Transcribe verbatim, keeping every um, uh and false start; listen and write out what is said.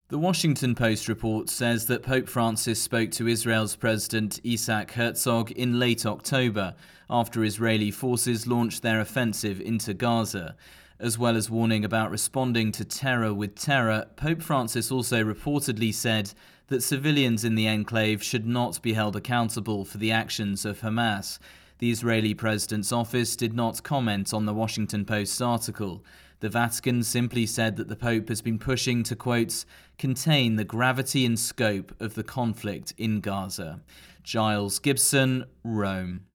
The Washington Post report says that Pope Francis spoke to Israel's President Isaac Herzog in late October, after Israeli forces launched their offensive into Gaza. As well as warning about responding to terror with terror, Pope Francis also reportedly said that civilians in the enclave should not be held accountable for the actions of Hamas. The Israeli president's office did not comment on the Washington Post's article. The Vatican simply said that the Pope has been pushing to, quote, contain the gravity and scope of the conflict in Gaza. Giles Gibson, Rome.